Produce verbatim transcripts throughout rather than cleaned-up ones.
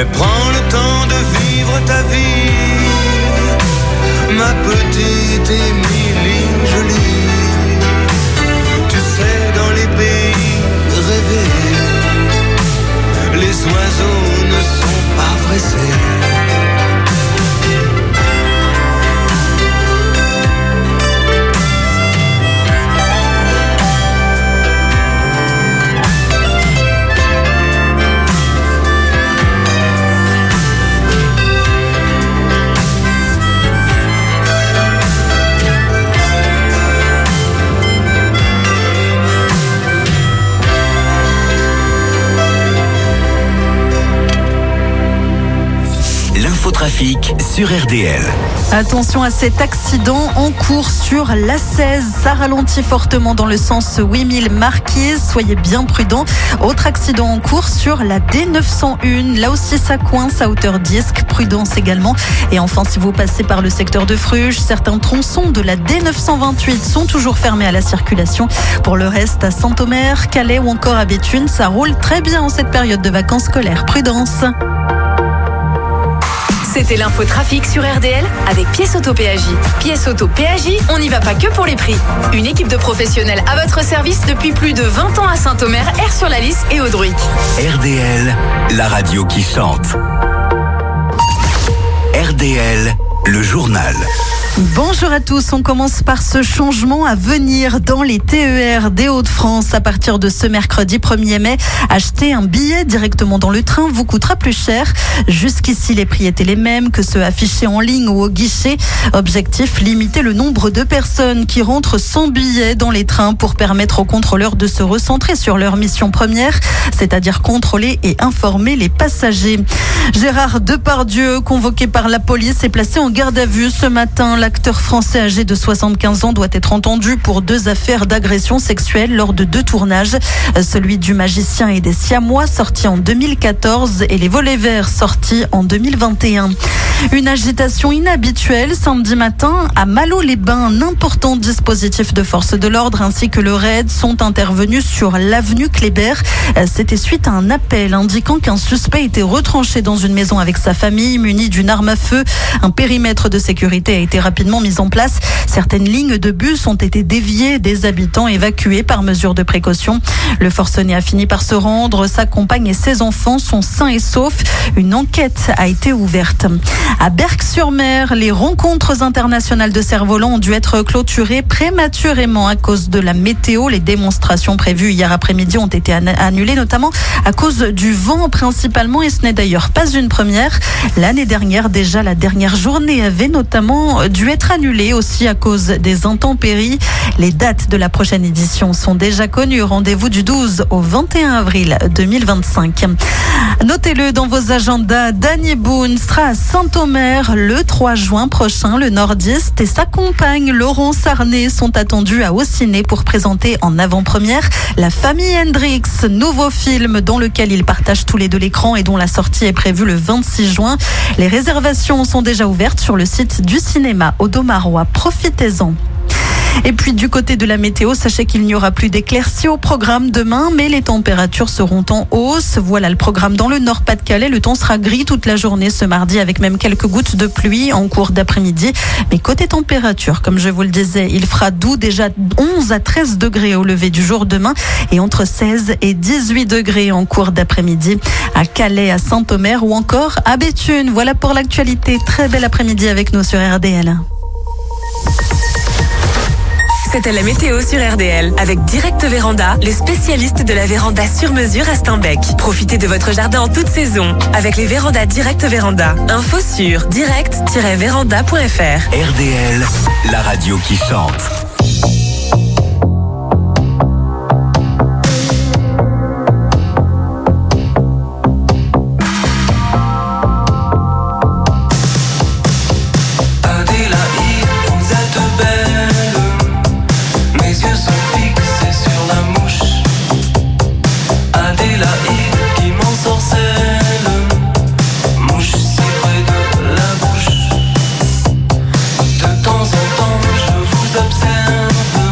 Mais prends le temps de vivre ta vie, ma petite Émilie jolie. Tu sais, dans les pays rêvés, les oiseaux ne sont pas pressés. Trafic sur R D L. Attention à cet accident en cours sur l'A seize. Ça ralentit fortement dans le sens huit mille Marquise. Soyez bien prudents. Autre accident en cours sur la D neuf cent un. Là aussi, ça coince à hauteur d'Isques. Prudence également. Et enfin, si vous passez par le secteur de Fruges, certains tronçons de la D neuf cent vingt-huit sont toujours fermés à la circulation. Pour le reste, à Saint-Omer, Calais ou encore à Béthune, ça roule très bien en cette période de vacances scolaires. Prudence. C'était l'infotrafic sur R D L avec Pièces Auto P A J. Pièces Auto P A J, on n'y va pas que pour les prix. Une équipe de professionnels à votre service depuis plus de vingt ans à Saint-Omer, Aire-sur-la-Lys et Audruic. R D L, la radio qui chante. R D L, le journal. Bonjour à tous, on commence par ce changement à venir dans les T E R des Hauts-de-France. À partir de ce mercredi premier mai, acheter un billet directement dans le train vous coûtera plus cher. Jusqu'ici, les prix étaient les mêmes que ceux affichés en ligne ou au guichet. Objectif, limiter le nombre de personnes qui rentrent sans billet dans les trains pour permettre aux contrôleurs de se recentrer sur leur mission première, c'est-à-dire contrôler et informer les passagers. Gérard Depardieu, convoqué par la police, est placé en garde à vue ce matin. L'acteur français âgé de soixante-quinze ans doit être entendu pour deux affaires d'agression sexuelle lors de deux tournages. Celui du Magicien et des Siamois, sorti en deux mille quatorze, et Les Volets Verts, sorti en deux mille vingt et un. Une agitation inhabituelle samedi matin à Malo-les-Bains. Un important dispositif de force de l'ordre ainsi que le raid sont intervenus sur l'avenue Kléber. C'était suite à un appel indiquant qu'un suspect était retranché dans une maison avec sa famille, muni d'une arme à feu. Un périmètre de sécurité a été rapidement mis en place. Certaines lignes de bus ont été déviées, des habitants évacués par mesure de précaution. Le forcené a fini par se rendre. Sa compagne et ses enfants sont sains et saufs. Une enquête a été ouverte. À Berck-sur-Mer, les rencontres internationales de cerfs-volants ont dû être clôturées prématurément à cause de la météo. Les démonstrations prévues hier après-midi ont été annulées, notamment à cause du vent principalement, et ce n'est d'ailleurs pas une première. L'année dernière, déjà, la dernière journée avait notamment dû être annulée aussi à cause des intempéries. Les dates de la prochaine édition sont déjà connues. Rendez-vous du douze au vingt et un avril deux mille vingt-cinq. Notez-le dans vos agendas, Danny Boone sera à Saint-Omer le trois juin prochain. Le nordiste et sa compagne Laurence Arnay sont attendus à Auciné pour présenter en avant-première La Famille Hendrix, nouveau film dans lequel ils partagent tous les deux l'écran et dont la sortie est prévue le vingt-six juin. Les réservations sont déjà ouvertes sur le site du cinéma Audomarois. Profitez-en. Et puis du côté de la météo, sachez qu'il n'y aura plus d'éclaircies au programme demain, mais les températures seront en hausse. Voilà le programme dans le Nord-Pas-de-Calais. Le temps sera gris toute la journée ce mardi avec même quelques gouttes de pluie en cours d'après-midi. Mais côté température, comme je vous le disais, il fera doux, déjà onze à treize degrés au lever du jour demain et entre seize et dix-huit degrés en cours d'après-midi à Calais, à Saint-Omer ou encore à Béthune. Voilà pour l'actualité. Très bel après-midi avec nous sur R D L. C'était la météo sur R D L avec Direct Véranda, les spécialistes de la véranda sur mesure à Steinbeck. Profitez de votre jardin en toute saison avec les vérandas Direct Véranda. Info sur direct tiret véranda point f r. R D L, la radio qui chante. De temps en temps, je vous observe.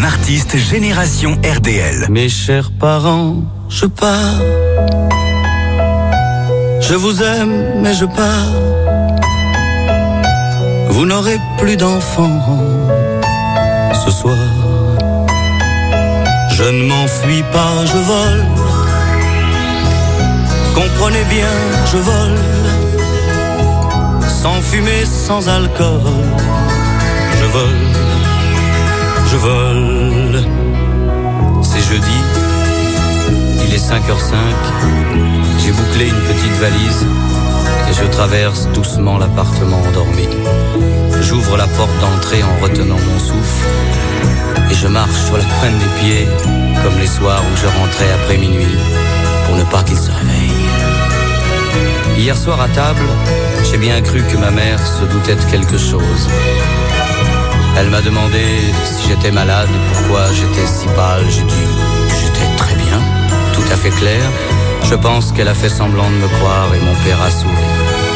artiste génération R D L. Mes chers parents, je pars. Je vous aime, mais je pars. Vous n'aurez plus d'enfants ce soir. Je ne m'enfuis pas, je vole. Comprenez bien, je vole. Sans fumée, sans alcool. Je vole, je vole. C'est jeudi, il est cinq heures cinq. J'ai bouclé une petite valise et je traverse doucement l'appartement endormi. J'ouvre la porte d'entrée en retenant mon souffle et je marche sur la pointe des pieds comme les soirs où je rentrais après minuit pour ne pas qu'il se réveille. Hier soir à table, j'ai bien cru que ma mère se doutait de quelque chose. Elle m'a demandé si j'étais malade et pourquoi j'étais si pâle. J'ai dit que j'étais très bien, tout à fait clair. Je pense qu'elle a fait semblant de me croire et mon père a souri.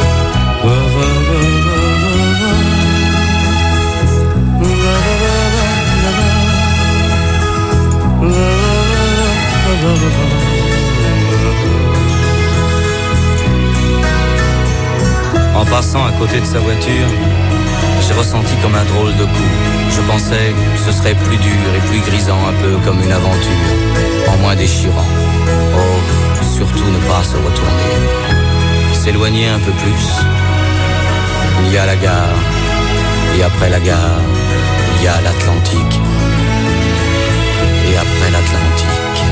En passant à côté de sa voiture, j'ai ressenti comme un drôle de coup. Je pensais que ce serait plus dur et plus grisant, un peu comme une aventure, en moins déchirant. Oh, surtout ne pas se retourner. S'éloigner un peu plus. Il y a la gare, et après la gare, il y a l'Atlantique. Et après l'Atlantique.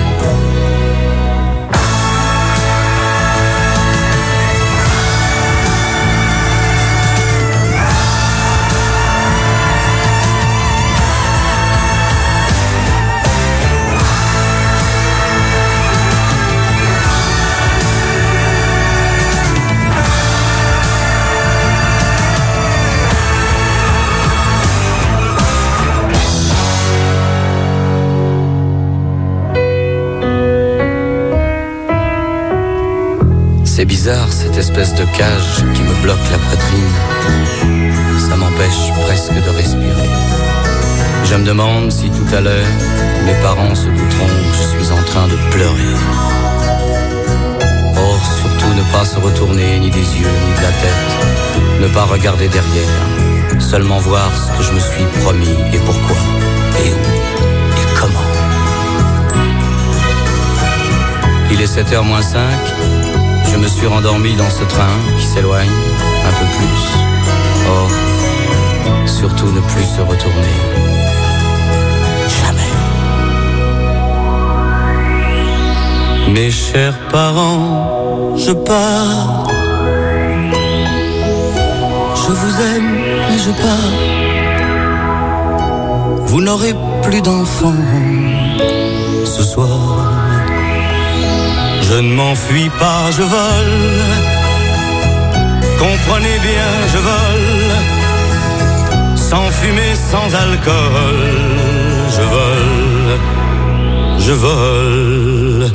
C'est bizarre cette espèce de cage qui me bloque la poitrine. Ça m'empêche presque de respirer. Je me demande si tout à l'heure mes parents se douteront que je suis en train de pleurer. Oh, surtout ne pas se retourner ni des yeux ni de la tête. Ne pas regarder derrière. Seulement voir ce que je me suis promis et pourquoi. Et où et comment. Il est sept heures moins cinq. Je me suis rendormi dans ce train qui s'éloigne un peu plus. Oh, surtout ne plus se retourner. Jamais. Mes chers parents, je pars. Je vous aime et je pars. Vous n'aurez plus d'enfants ce soir. Je ne m'enfuis pas, je vole. Comprenez bien, je vole. Sans fumée, sans alcool. Je vole, je vole.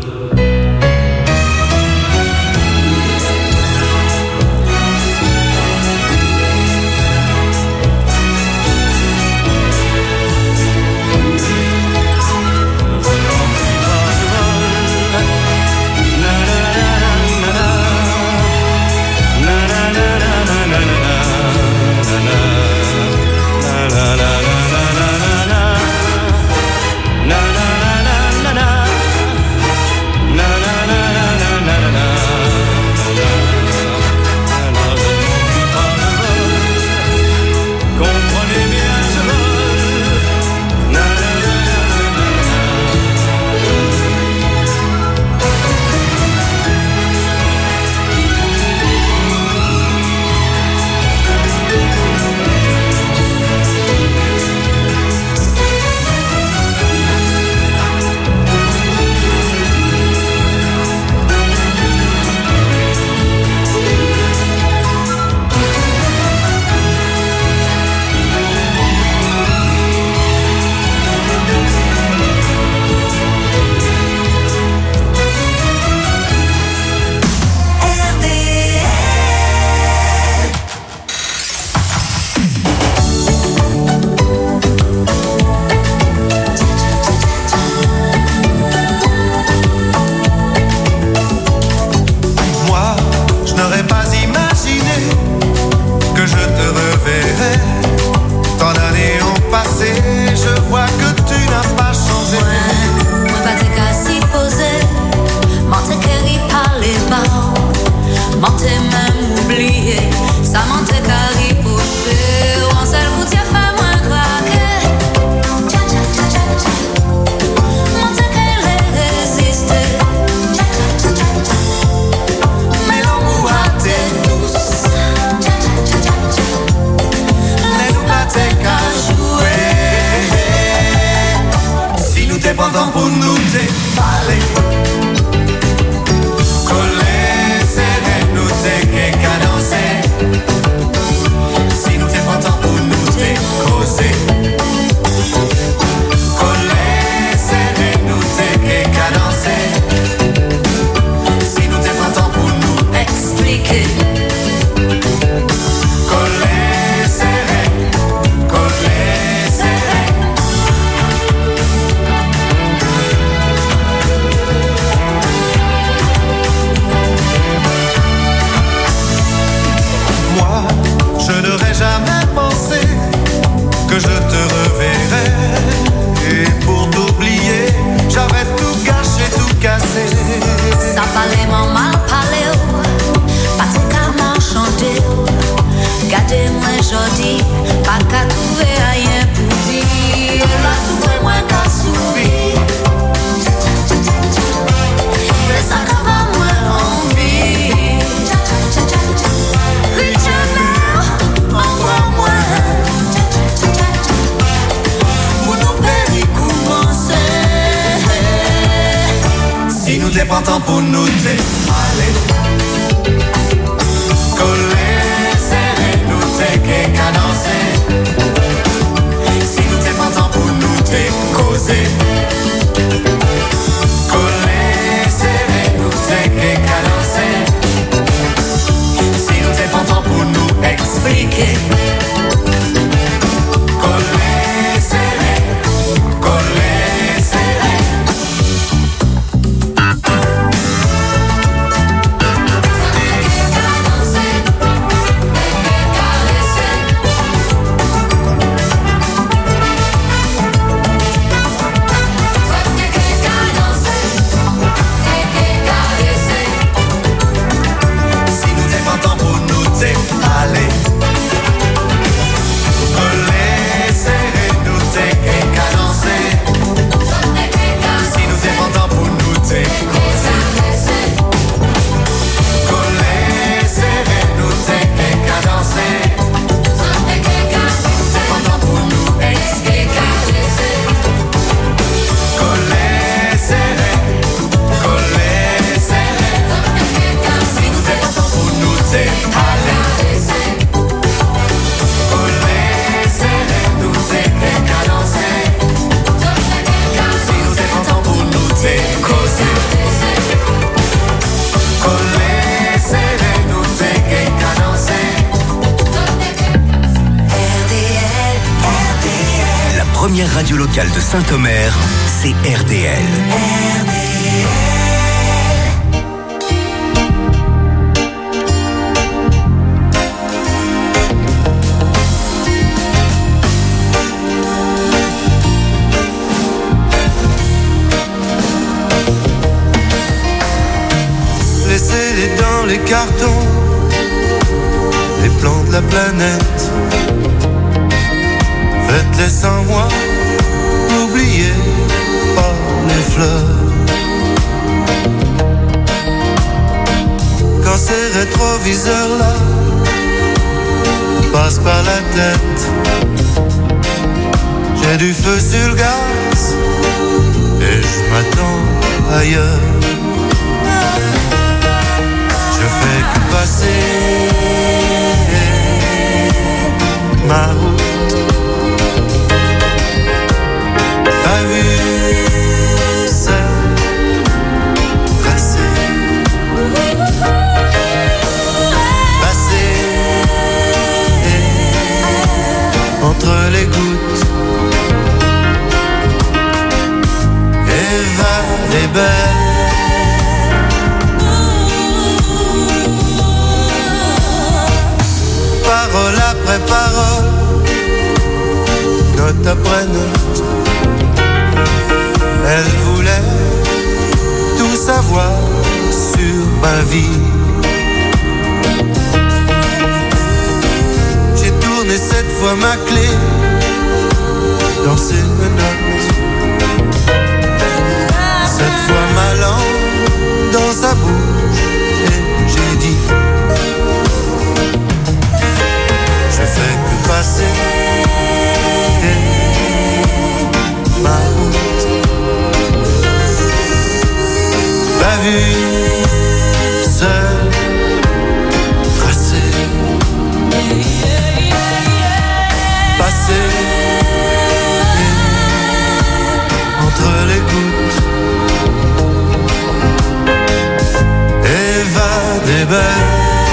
pendant pour nous déballer. Coller, serrer, nous t'es cadencer. Si nous t'es pendant pour nous t'es causer. Coller, serrer, nous t'es cadencer. Si nous t'es pendant pour nous expliquer. Coller, serrer, coller, serrer. Moi, je n'aurais jamais pensé que je te reverrais. Et pour t'oublier, j'avais tout gâché, tout cassé. Ça parlait mon mal parlé, pas tout qu'à m'enchanter. Gardez-moi jodi, pas qu'à trouver rien pour dire. Là, tout est moins qu'à sourire. Mais ça qu'à pas moins envie. Richard, encore moins. Pour nous périr commencer. Si nous t'es pas temps pour nous déballer. Coller, serrer, nous t'es cadencer. Si nous t'es pas temps pour nous t'es causer. Coller, serrer, nous t'es cadencer. Si nous t'es pas temps pour nous expliquer. Coller, serrer, coller, serrer. Si nous t'es pas temps pour nous déballer. Coller, serrer, nous t'es cadencer. Si nous t'es pas temps pour nous t'es causer. Coller, serrer, nous t'es cadencer. Si nous t'es pas temps pour nous expliquer. Coller, serrer, coller, serrer. Si nous t'es pas temps pour nous déballer. Coller, serrer, nous t'es cadencer. Si nous t'es pas temps pour nous t'es causer. Coller, serrer, nous t'es cadencer. La première radio locale de Saint-Omer, c'est R D L. Laissez-les dans les cartons, les plans de la planète. Faites-les sans moi, n'oubliez pas les fleurs. Quand ces rétroviseurs-là passent par la tête, j'ai du feu sur le gaz et je m'attends ailleurs. Je fais que passer ma route. T'as vu, c'est tracé. Passer entre les gouttes. Eva est belle. Parole après parole, note après note, elle voulait tout savoir sur ma vie. J'ai tourné cette fois ma clé dans ses menottes, cette fois ma langue dans sa bouche et j'ai dit: je fais que passer ma route. vie, c'est tracé, passer entre les gouttes, évader belle.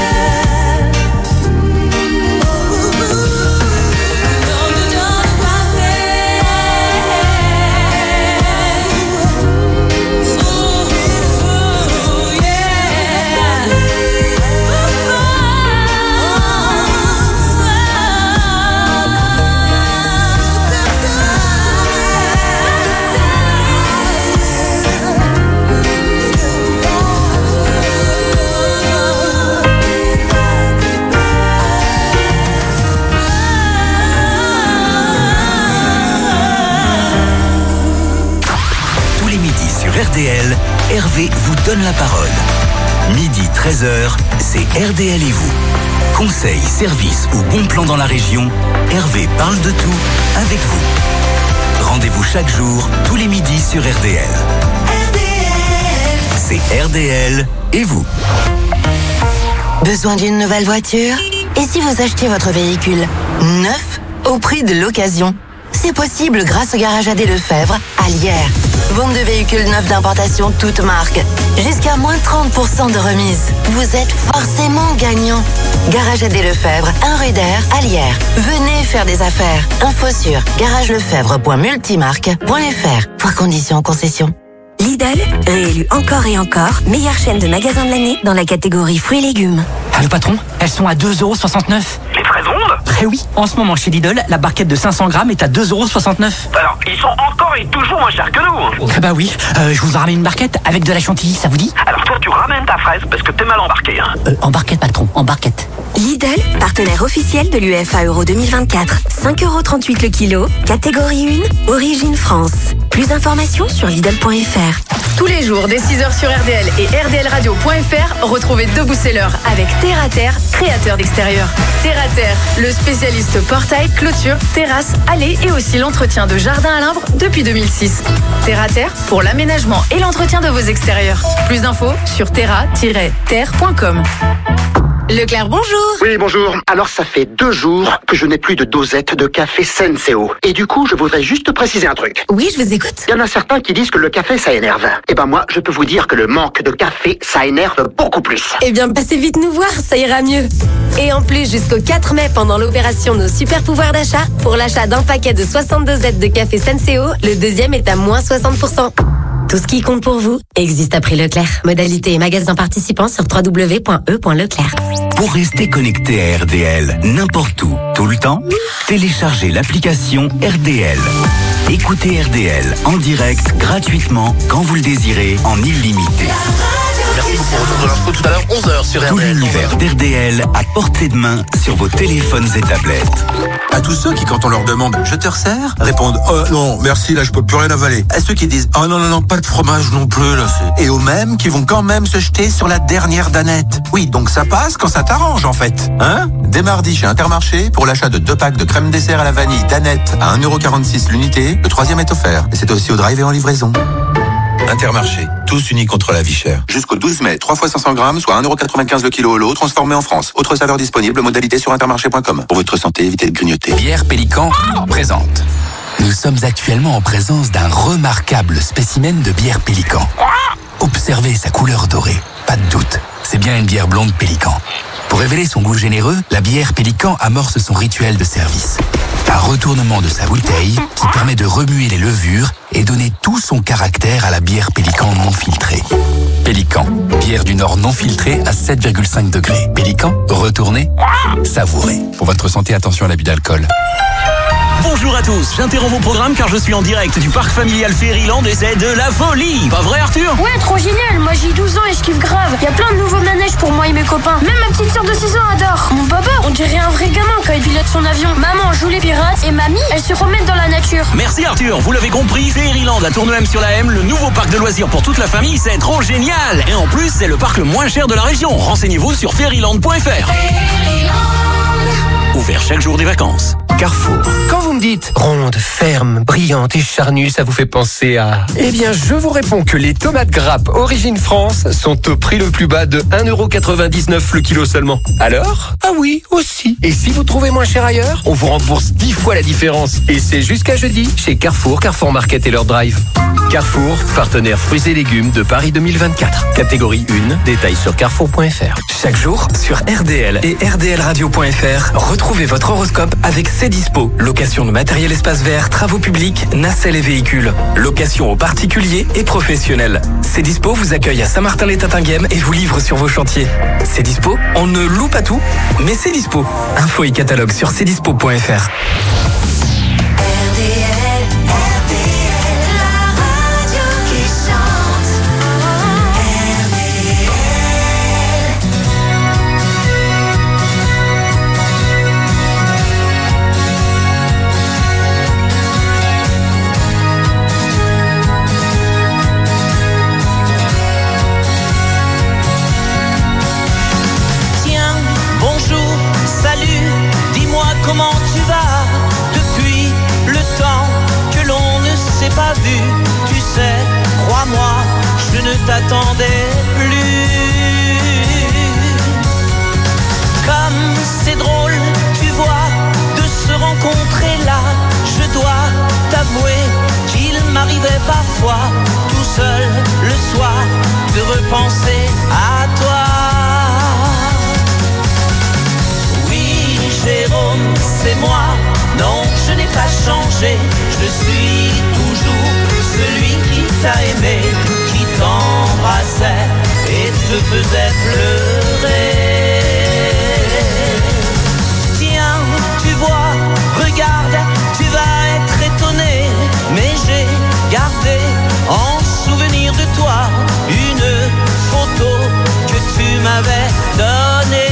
R D L, Hervé vous donne la parole. Midi treize heures, c'est R D L et vous. Conseils, services ou bons plans dans la région, Hervé parle de tout avec vous. Rendez-vous chaque jour, tous les midis sur R D L. R D L. C'est R D L et vous. Besoin d'une nouvelle voiture? Et si vous achetiez votre véhicule neuf au prix de l'occasion? C'est possible grâce au Garage A D Lefebvre à Lierre. Vente de véhicules neufs d'importation toutes marques. Jusqu'à moins trente pour cent de remise. Vous êtes forcément gagnant. Garage A D Lefebvre, un rue d'Air à Lierre. Venez faire des affaires. Info sur garage lefebvre point multimarque point f r. Voir conditions en concession. Lidl, réélu encore et encore, meilleure chaîne de magasins de l'année dans la catégorie fruits et légumes. Ah, le patron, elles sont à deux euros soixante-neuf. Les fraises rondes? Eh oui, en ce moment chez Lidl, la barquette de cinq cents grammes est à deux euros soixante-neuf. Alors, ils sont encore et toujours moins chers que nous. Hein. Ah bah oui, euh, je vous en ramène une barquette avec de la chantilly, ça vous dit? Alors toi, tu ramènes ta fraise parce que t'es mal embarqué. Hein. Euh, en barquette, patron, en barquette. Lidl, partenaire officiel de l'U E F A Euro deux mille vingt-quatre. cinq euros trente-huit le kilo, catégorie un, origine France. Plus d'informations sur Lidl point f r. Tous les jours, dès six heures sur R D L et R D L radio point f r, retrouvez deux best-sellers avec Terre à Terre, créateur d'extérieur. Terre à Terre, le spécialiste portail, clôture, terrasse, allée et aussi l'entretien de jardin à l'imbre depuis deux mille six. Terre à Terre pour l'aménagement et l'entretien de vos extérieurs. Plus d'infos sur terra tiret terre point com. Leclerc, bonjour. Oui, bonjour. Alors, ça fait deux jours que je n'ai plus de dosette de café Senseo. Et du coup, je voudrais juste préciser un truc. Oui, je vous écoute. Il y en a certains qui disent que le café, ça énerve. Eh ben moi, je peux vous dire que le manque de café, ça énerve beaucoup plus. Eh bien, passez vite nous voir, ça ira mieux. Et en plus, jusqu'au quatre mai, pendant l'opération Nos Super Pouvoirs d'achat, pour l'achat d'un paquet de soixante dosettes de café Senseo, le deuxième est à moins soixante pour cent. Tout ce qui compte pour vous existe à prix Leclerc. Modalité et magasin participants sur w w w point e point leclerc. Pour rester connecté à R D L, n'importe où, tout le temps, téléchargez l'application R D L. Écoutez R D L en direct, gratuitement, quand vous le désirez, en illimité. Merci beaucoup. Retour de l'info tout à l'heure, onze heures sur R D L. Tout l'univers d'R D L à portée de main sur vos téléphones et tablettes. À tous ceux qui, quand on leur demande « Je te resserre ?» répondent « Oh non, merci, là je peux plus rien avaler ». À ceux qui disent « Oh non, non, non, pas de fromage non plus, là c'est... » Et aux mêmes qui vont quand même se jeter sur la dernière danette. Oui, donc ça passe quand ça t'arrange en fait. Hein ? Dès mardi chez Intermarché, pour l'achat de deux packs de crème dessert à la vanille danette à un euro quarante-six l'unité, le troisième est offert. Et c'est aussi au drive et en livraison. Intermarché, tous unis contre la vie chère. Jusqu'au douze mai, trois fois cinq cents grammes, soit un euro quatre-vingt-quinze le kilo au lot, transformé en France. Autre saveur disponible, modalité sur intermarché point com. Pour votre santé, évitez de grignoter. Bière Pélican présente. Nous sommes actuellement en présence d'un remarquable spécimen de bière Pélican. Observez sa couleur dorée. Pas de doute, c'est bien une bière blonde Pélican. Pour révéler son goût généreux, la bière Pélican amorce son rituel de service. Un retournement de sa bouteille qui permet de remuer les levures et donner tout son caractère à la bière Pélican non filtrée. Pélican, bière du Nord non filtrée à sept virgule cinq degrés. Pélican, retournez, savourez. Pour votre santé, attention à l'abus d'alcool. Bonjour à tous, j'interromps vos programmes car je suis en direct du parc familial Fairyland et c'est de la folie. Pas vrai Arthur? Ouais, trop génial, moi j'ai douze ans et je kiffe grave. Il y a plein de nouveaux manèges pour moi et mes copains. Même ma petite sœur de six ans adore. Mon papa, on dirait un vrai gamin quand il pilote son avion. Maman joue les pirates et mamie, elle se promène dans la nature. Merci Arthur, vous l'avez compris, Fairyland à Tournemem-sur-la-M, le nouveau parc de loisirs pour toute la famille, c'est trop génial. Et en plus, c'est le parc le moins cher de la région. Renseignez-vous sur fairyland point f r. Ouvert chaque jour des vacances. Carrefour. Quand vous me dites ronde, ferme, brillante et charnue, ça vous fait penser à... Eh bien, je vous réponds que les tomates grappes Origine France sont au prix le plus bas de un euro quatre-vingt-dix-neuf le kilo seulement. Alors? Ah oui, aussi. Et si vous trouvez moins cher ailleurs, on vous rembourse dix fois la différence. Et c'est jusqu'à jeudi chez Carrefour, Carrefour Market et leur drive. Carrefour, partenaire fruits et légumes de Paris deux mille vingt-quatre. Catégorie un, détails sur carrefour point f r. Chaque jour, sur R D L et R D L radio point f r, retrouvez votre horoscope avec Cdispo. Location de matériel espace vert, travaux publics, nacelles et véhicules. Location aux particuliers et professionnels. Cdispo vous accueille à Saint-Martin-les-Tatinguem et vous livre sur vos chantiers. Cdispo, on ne loue pas tout, mais Cdispo. Info et catalogue sur cdispo point f r. Comment tu vas depuis le temps que l'on ne s'est pas vu? Tu sais, crois-moi, je ne t'attendais plus. Comme c'est drôle, tu vois, de se rencontrer là. Je dois t'avouer qu'il m'arrivait parfois, tout seul le soir, de repenser à toi. Jérôme, c'est moi, non, je n'ai pas changé. Je suis toujours celui qui t'a aimé, qui t'embrassait et te faisait pleurer. Tiens, tu vois, regarde, tu vas être étonné, mais j'ai gardé en souvenir de toi une photo que tu m'avais donnée.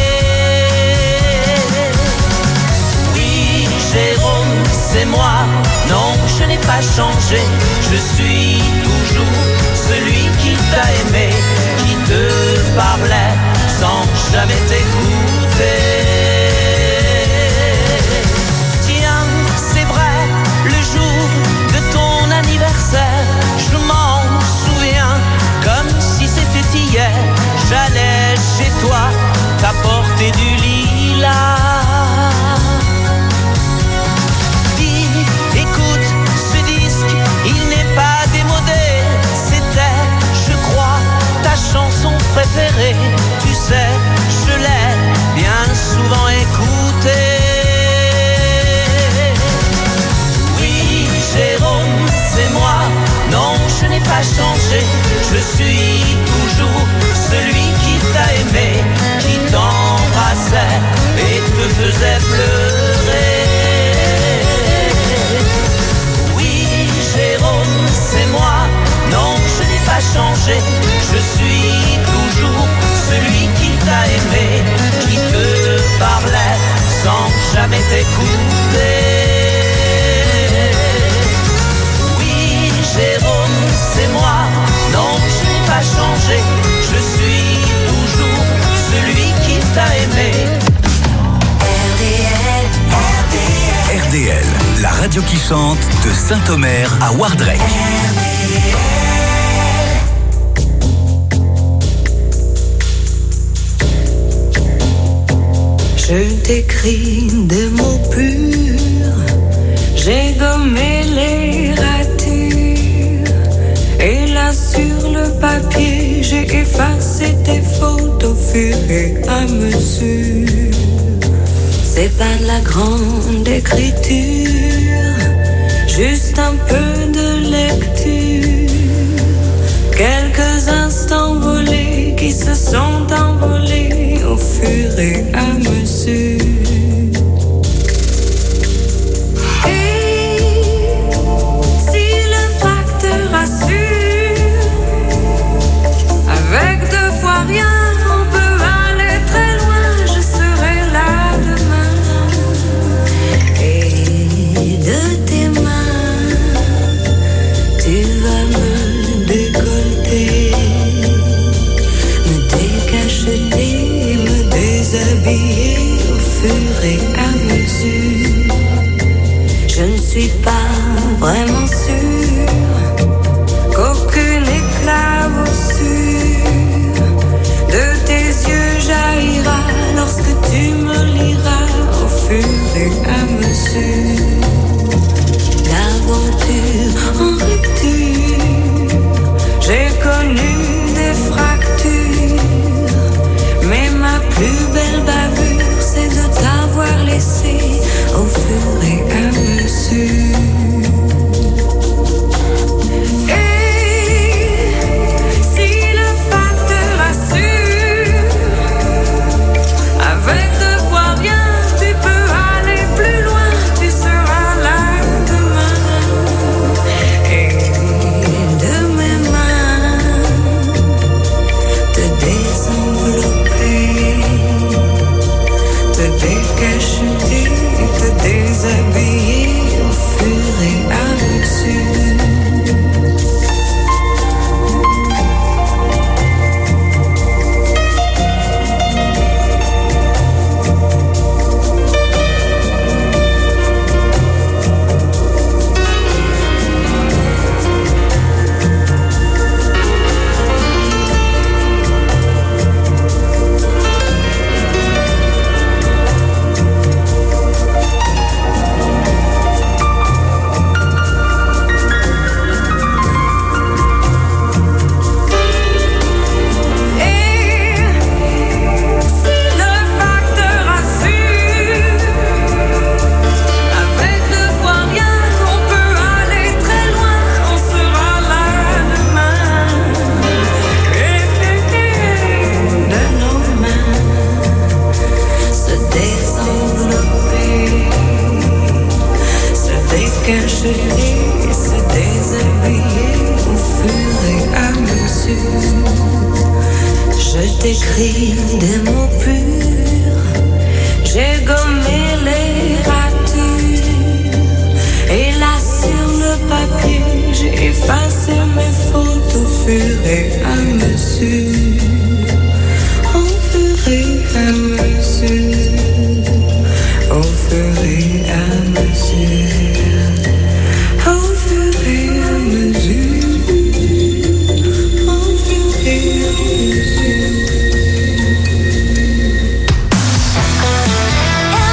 Jérôme, c'est moi, non, je n'ai pas changé. Je suis toujours celui qui t'a aimé, qui te parlait sans jamais t'écouter. Tiens, c'est vrai, le jour de ton anniversaire, je m'en souviens comme si c'était hier. J'allais chez toi t'apporter du lilas. Écoute, ce disque, il n'est pas démodé. C'était, je crois, ta chanson préférée. Tu sais, je l'ai bien souvent écoutée. Oui, Jérôme, c'est moi. Non, je n'ai pas changé. Je suis toujours celui qui t'a aimé, qui t'embrassait et te faisait pleurer. Jérôme, c'est moi, non, je n'ai pas changé. Je suis toujours celui qui t'a aimé, qui te parlait sans jamais t'écouter. Oui, Jérôme, c'est moi, non, je n'ai pas changé. Je suis toujours celui qui t'a aimé. R D L, R D L. R D L, la radio qui chante de Saint-Omer à Wardrek. Je t'écris des mots purs, j'ai gommé les ratures, et là sur le papier j'ai effacé tes fautes au fur et à mesure. C'est pas de la grande écriture, juste un peu de lecture. Quelques instants volés qui se sont envolés au fur et à mesure. Et si le facteur assure, avec deux fois rien, be connu des fractures, mais ma plus belle bavure, c'est de t'avoir laissé au fur et à mesure. J'écris des mots purs, j'ai gommé les ratures, et là sur le papier, j'ai effacé mes fautes au fur et à mesure, au fur et à mesure, au fur et à mesure, au fur et à mesure. R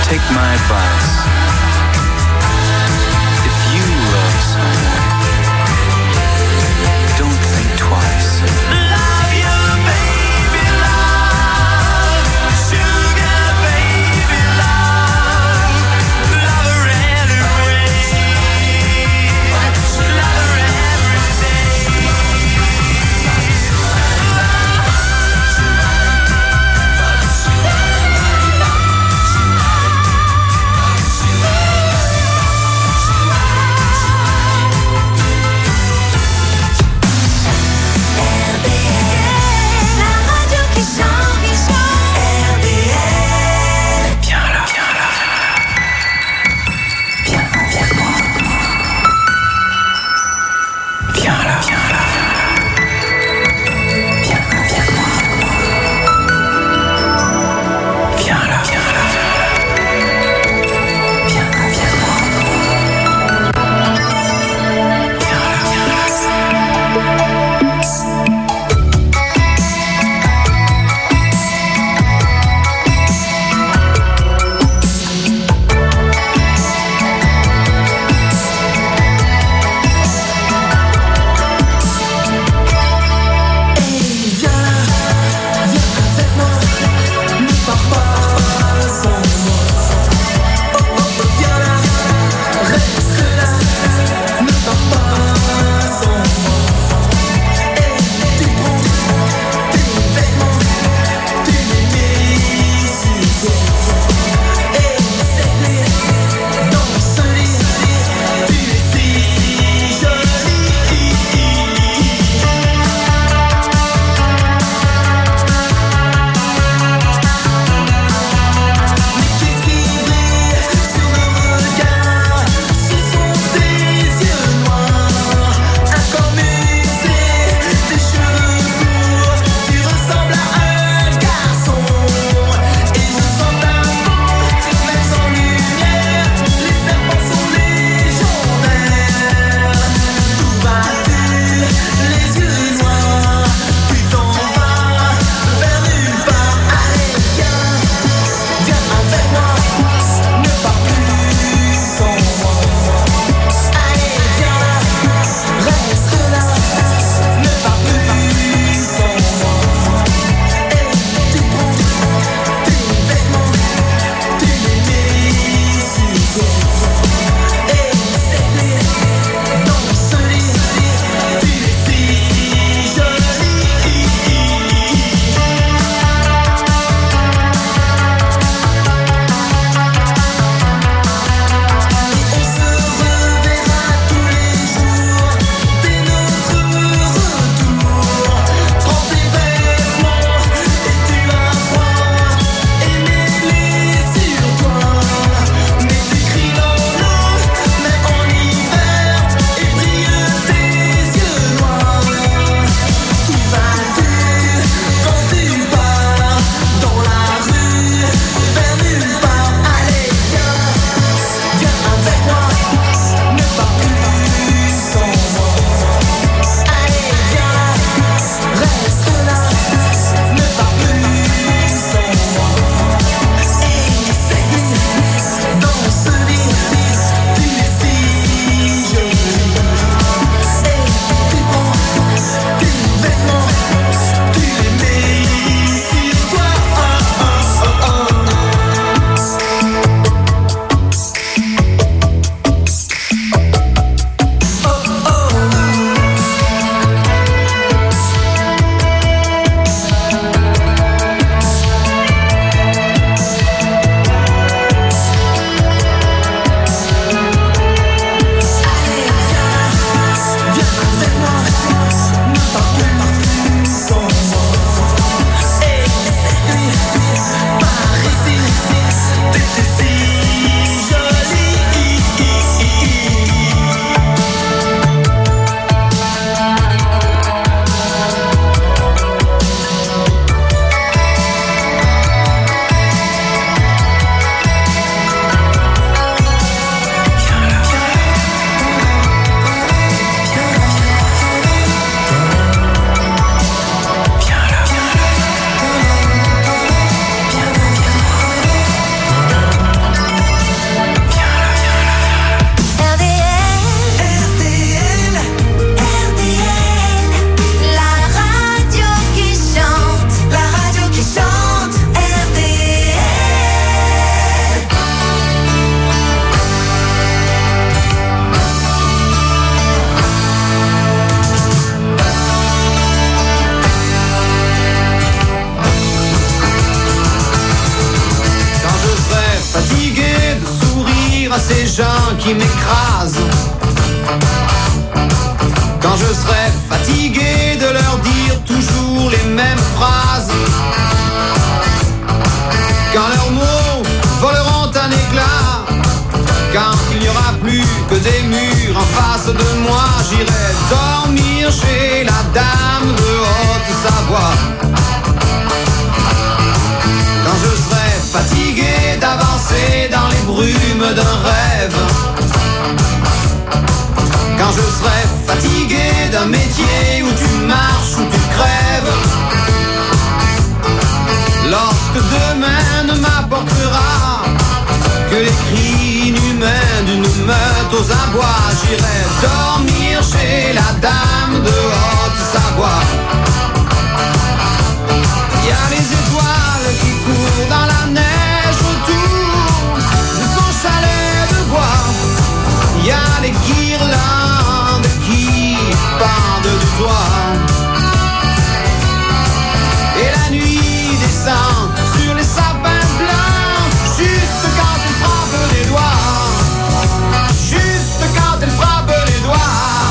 take my advice. If you love someone, don't think twice. Love you, baby, love. Sugar, baby, love. Love her anyway. Love her every day. fatigué de sourire à ces gens qui m'écrasent, quand je serai fatigué de leur dire toujours les mêmes phrases, quand leurs mots voleront un éclat, quand il n'y aura plus que des murs en face de moi, j'irai dormir chez la dame de Haute-Savoie. Quand je serai fatigué d'avancer dans les brumes d'un rêve, quand je serai fatigué d'un métier où tu marches, où tu crèves, lorsque demain ne m'apportera que les cris inhumains d'une meute aux abois, j'irai dormir chez la dame de Haute-Savoie. Y a les étoiles qui courent dans la neige autour de son chalet de bois. Y a les guirlandes qui pendent du toit. Et la nuit descend sur les sapins blancs, juste quand elle frappe les doigts. Juste quand elle frappe les doigts.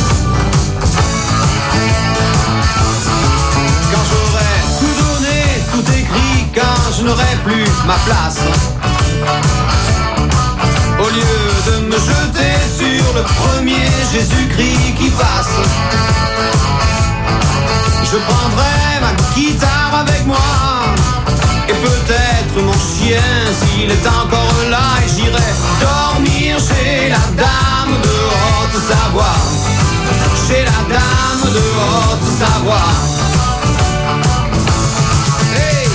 Quand j'aurai tout donné, tout écrit, quand je n'aurai plus ma place, au lieu de me jeter sur le premier Jésus-Christ qui passe, je prendrai ma guitare avec moi, et peut-être mon chien s'il est encore là, et j'irai dormir chez la dame de Haute-Savoie. Chez la dame de Haute-Savoie. Hey!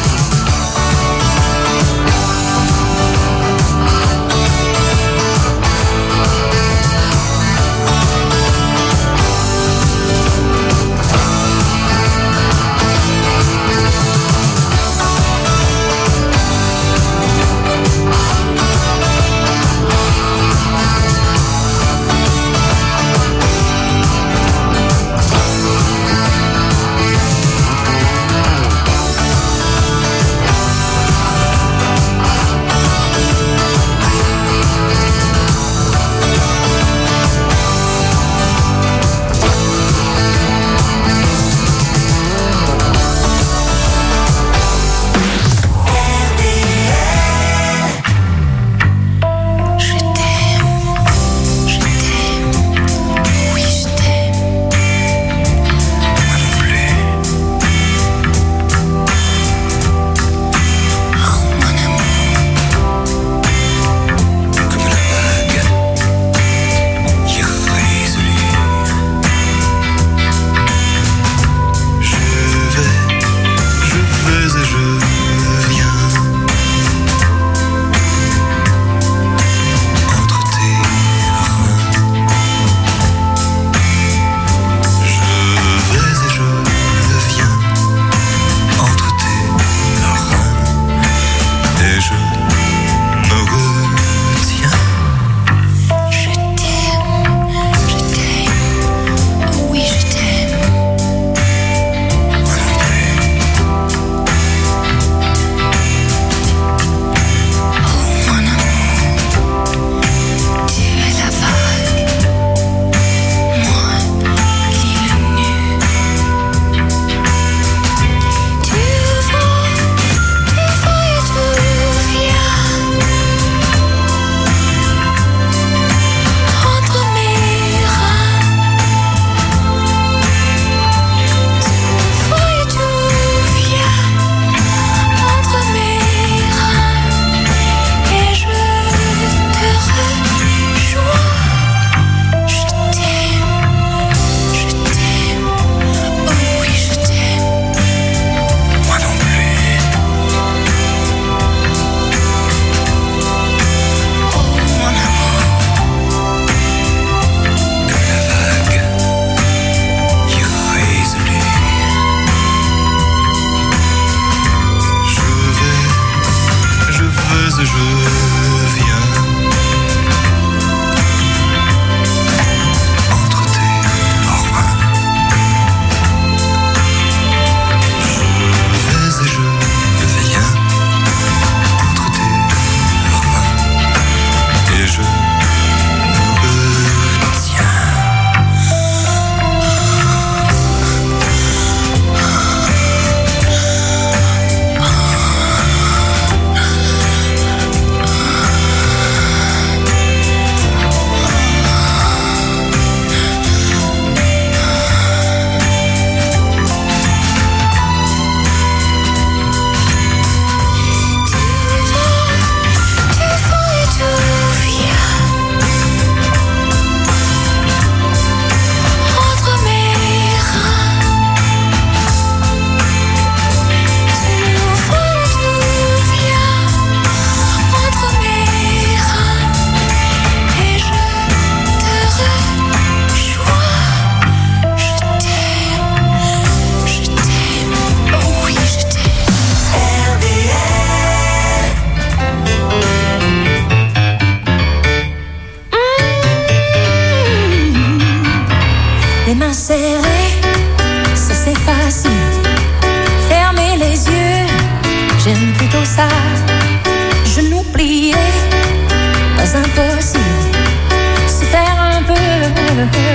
Tu vends, tu vends et tout vient.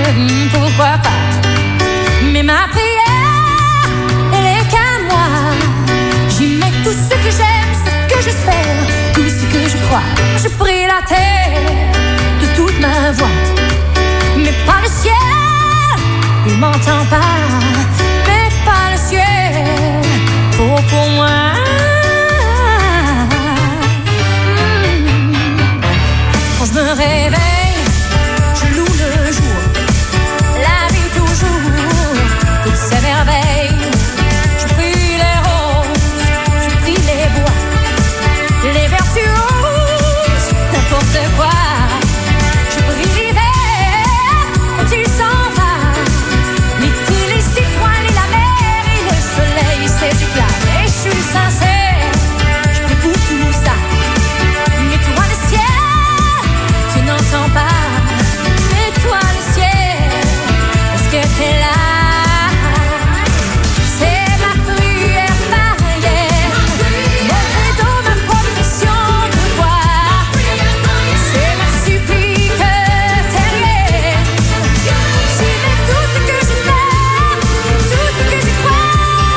hmm, pourquoi pas. Mais ma prière, elle est qu'à moi. J'y mets tout ce que j'aime, ce que j'espère, tout ce que je crois. Je prie la terre de toute ma voix, mais pas le ciel, il m'entend pas. Mais pas le ciel, trop pour moi. Quand je me réveille, je loue le jour, la vie toujours, toutes ces merveilles. Je prie les roses, je prie les bois, les vertueuses, n'importe quoi. Je prie l'hiver quand il s'en va, l'été, les citoyens, la mer et le soleil, ses éclats. Et je suis sincère, je prie pour tout ça. Mais toi le ciel, tu n'entends pas. Mais toi le ciel, est-ce que t'es là? C'est ma prière païenne, mon credo, ma profession de foi. C'est ma supplique terrienne. J'y mets tout ce que j'espère, tout ce que je crois.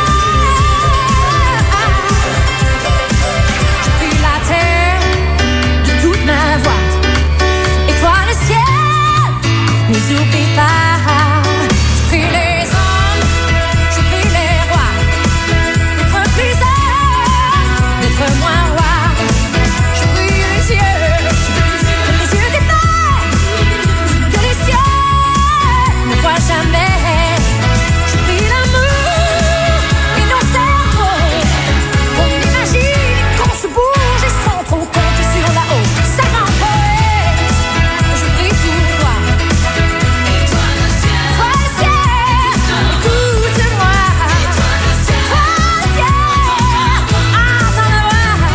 Je prie la terre de toute ma voix. Et toi le ciel, nous oublie pas. Je prie les hommes, je prie les rois, d'être plus heureux, d'être moins roi. Je prie les yeux, les yeux des femmes, que les cieux ne voient jamais. Je prie l'amour et nos cerveaux, qu'on imagine, qu'on se bouge et sans trop compter sur la haut. Ça m'embête, je prie pour toi. Toi le ciel, écoute-moi. Toi le ciel, entends-moi.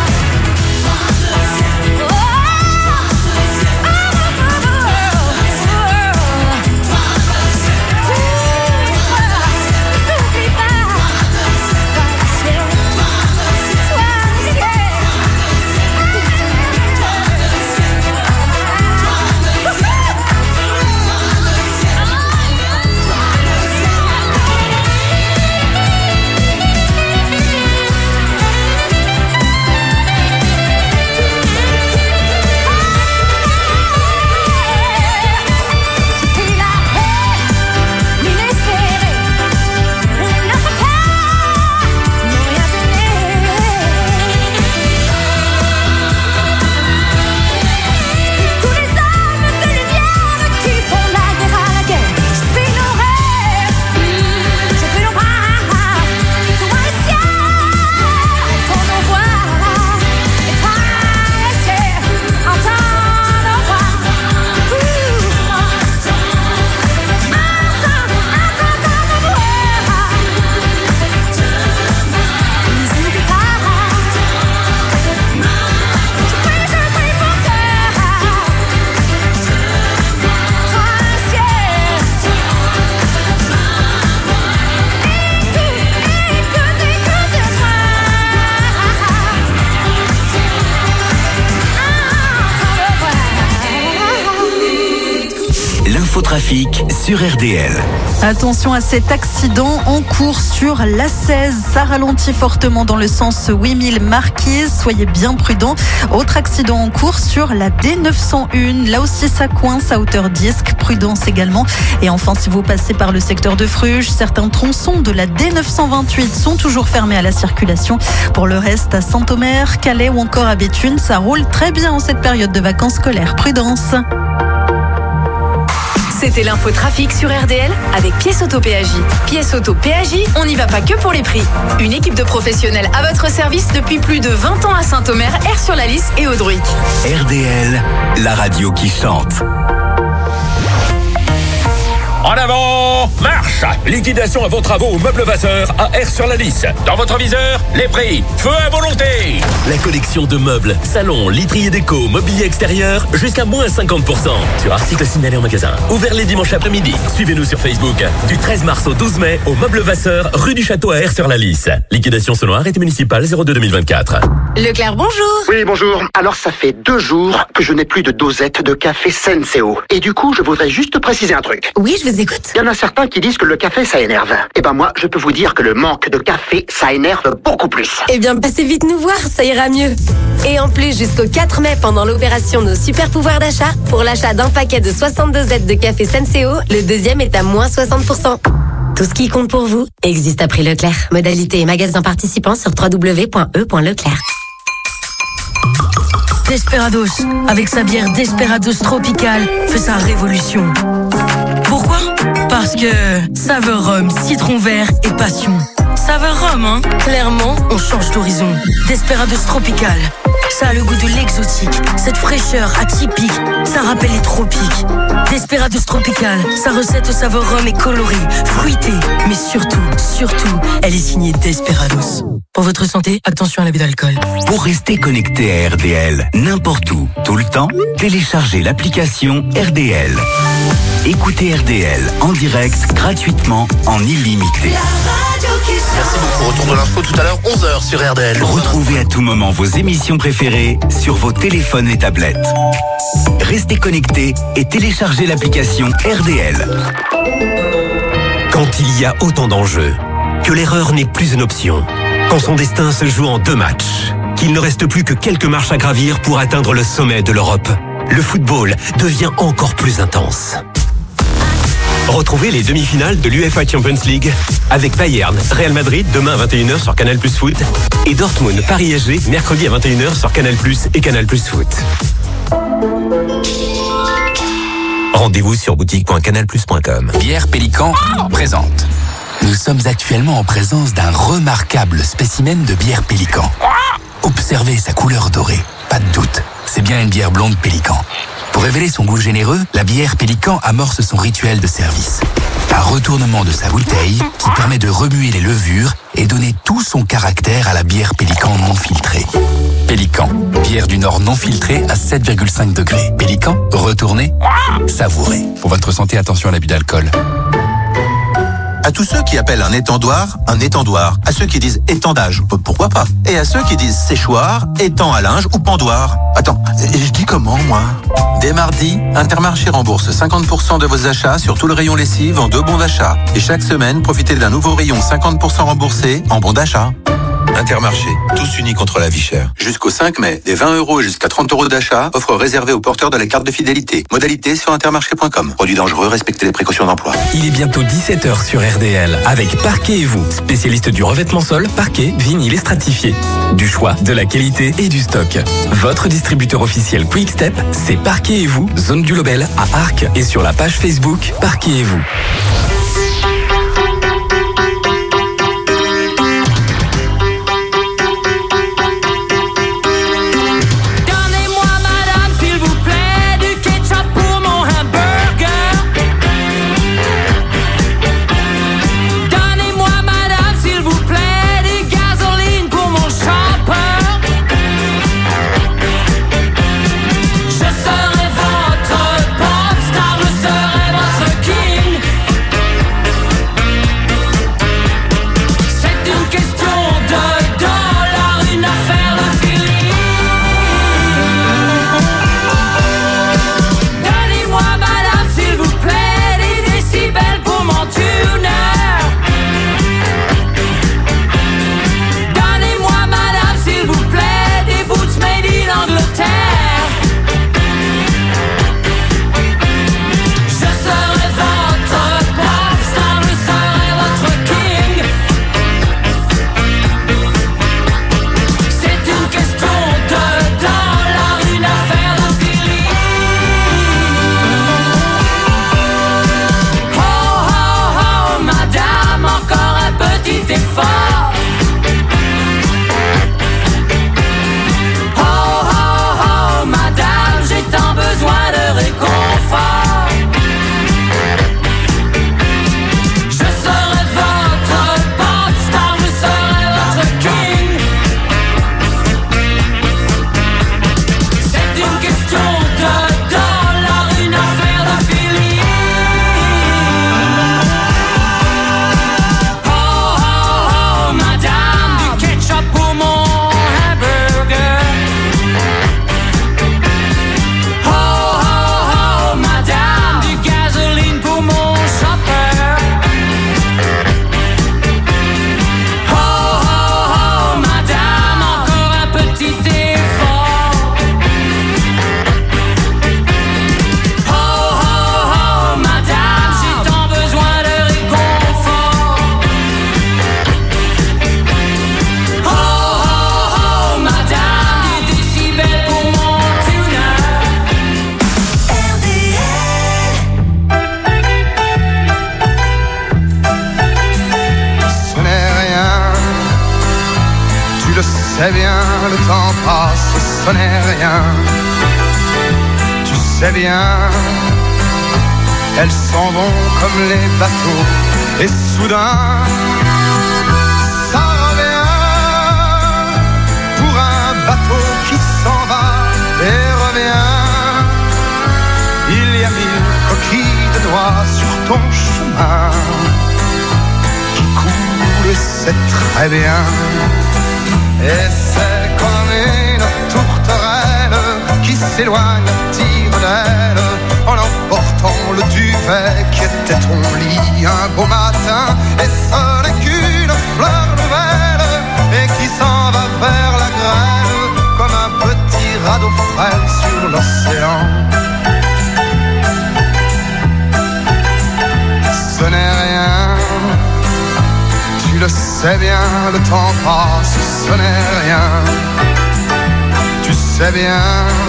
Trafic sur R D L. Attention à cet accident en cours sur l'A seize. Ça ralentit fortement dans le sens huit mille Marquise. Soyez bien prudents. Autre accident en cours sur la D neuf cent un. Là aussi, ça coince à hauteur disque. Prudence également. Et enfin, si vous passez par le secteur de Fruges, certains tronçons de la D neuf cent vingt-huit sont toujours fermés à la circulation. Pour le reste, à Saint-Omer, Calais ou encore à Béthune, ça roule très bien en cette période de vacances scolaires. Prudence. C'était l'infotrafic sur R D L avec Pièces Auto P A J. Pièces Auto P A J, on n'y va pas que pour les prix. Une équipe de professionnels à votre service depuis plus de vingt ans à Saint-Omer, Aire-sur-la-Lys et Audruic. R D L, la radio qui chante. En avant, marche! Liquidation à vos travaux au meuble Vasseur à R sur la Lys. Dans votre viseur, les prix. Feu à volonté! La collection de meubles, salons, literie et déco, mobilier extérieur, jusqu'à moins cinquante pour cent sur articles signalés en magasin. Ouvert les dimanches après-midi. Suivez-nous sur Facebook. Du treize mars au douze mai, au meuble Vasseur, rue du Château à R sur la Lys. Liquidation selon arrêté municipal zéro deux deux mille vingt-quatre. Leclerc, bonjour. Oui, bonjour. Alors, ça fait deux jours que je n'ai plus de dosette de café Senseo. Et du coup, je voudrais juste préciser un truc. Oui, je vous écoute. Il y en a certains qui disent que le café, ça énerve. Eh ben moi, je peux vous dire que le manque de café, ça énerve beaucoup plus. Eh bien, passez vite nous voir, ça ira mieux. Et en plus, jusqu'au quatre mai, pendant l'opération Nos Super Pouvoirs d'achat, pour l'achat d'un paquet de soixante-deux Z de café Senseo, le deuxième est à moins soixante pour cent. Tout ce qui compte pour vous existe à prix Leclerc. Modalité et magasin participants sur w w w point e point leclerc. Desperados, avec sa bière Desperados Tropical, fait sa révolution. Pourquoi? Parce que saveur rhum, citron vert et passion. Saveur rhum, hein? Clairement, on change d'horizon. Desperados Tropical, ça a le goût de l'exotique, cette fraîcheur atypique, ça rappelle les tropiques. Desperados Tropical, sa recette au saveur rhum est colorée, fruitée, mais surtout, surtout, elle est signée Desperados. Pour votre santé, attention à l'abus d'alcool. Pour rester connecté à R D L, n'importe où, tout le temps, téléchargez l'application R D L. Écoutez R D L en direct, gratuitement, en illimité. Merci beaucoup. Retour de l'info tout à l'heure, onze heures sur R D L. Retrouvez à tout moment vos émissions préférées sur vos téléphones et tablettes. Restez connectés et téléchargez l'application R D L. Quand il y a autant d'enjeux, que l'erreur n'est plus une option, quand son destin se joue en deux matchs, qu'il ne reste plus que quelques marches à gravir pour atteindre le sommet de l'Europe, le football devient encore plus intense. Retrouvez les demi-finales de l'UEFA Champions League avec Bayern, Real Madrid demain à vingt et une heures sur Canal Plus Foot et Dortmund, Paris S G mercredi à vingt et une heures sur Canal Plus et Canal Plus Foot. Rendez-vous sur boutique point canal plus point com. Bière Pélican présente. Nous sommes actuellement en présence d'un remarquable spécimen de bière Pélican. Observez sa couleur dorée, pas de doute, c'est bien une bière blonde Pélican. Pour révéler son goût généreux, la bière Pélican amorce son rituel de service. Un retournement de sa bouteille qui permet de remuer les levures et donner tout son caractère à la bière Pélican non filtrée. Pélican, bière du Nord non filtrée à sept virgule cinq degrés. Pélican, retournez, savourez. Pour votre santé, attention à l'abus d'alcool. À tous ceux qui appellent un étendoir un étendoir, à ceux qui disent étendage, pourquoi pas, et à ceux qui disent séchoir, étang à linge ou pendoir. Attends, je dis comment moi? Dès mardi, Intermarché rembourse cinquante pour cent de vos achats sur tout le rayon lessive en deux bons d'achat. Et chaque semaine, profitez d'un nouveau rayon cinquante pour cent remboursé en bons d'achat. Intermarché, tous unis contre la vie chère. Jusqu'au cinq mai, des vingt euros et jusqu'à trente euros d'achat, offre réservée aux porteurs de la carte de fidélité. Modalité sur intermarché point com. Produit dangereux, respectez les précautions d'emploi. Il est bientôt dix-sept heures sur R D L avec Parquet et vous, spécialiste du revêtement sol, parquet, vinyle et stratifié. Du choix, de la qualité et du stock. Votre distributeur officiel Quick Step, c'est Parquet et vous, zone du Lobel à Arc et sur la page Facebook Parquet et vous. Je serai votre pop star, je serai votre king. sais bien, le temps passe, ce n'est rien. Tu sais bien, elles s'en vont comme les bateaux. Et soudain, ça revient pour un bateau qui s'en va et revient. Il y a mille coquilles de noix sur ton chemin qui coulent, c'est très bien. Et c'est comme une tourterelle qui s'éloigne à tire d'aile en emportant le duvet qui était ton lit un beau matin. Et ce n'est qu'une fleur nouvelle et qui s'en va vers la grève comme un petit radeau frêle sur l'océan. Ce n'est rien, tu le sais bien, le temps passe, ce n'est rien. Tu sais bien,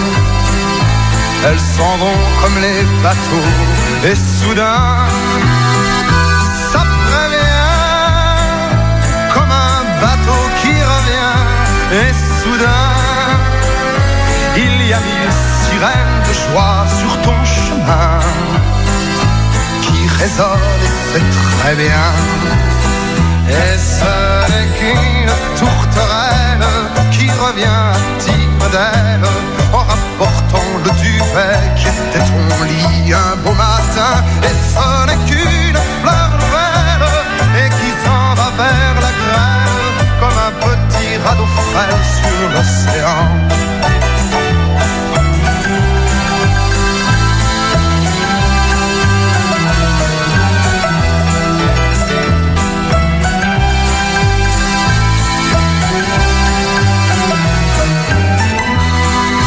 elles s'en vont comme les bateaux. Et soudain, ça prévient comme un bateau qui revient. Et soudain, il y a mille sirènes de joie sur ton chemin qui résonnent et c'est très bien. Et ce n'est qu'une tourterelle qui revient à tire d'aile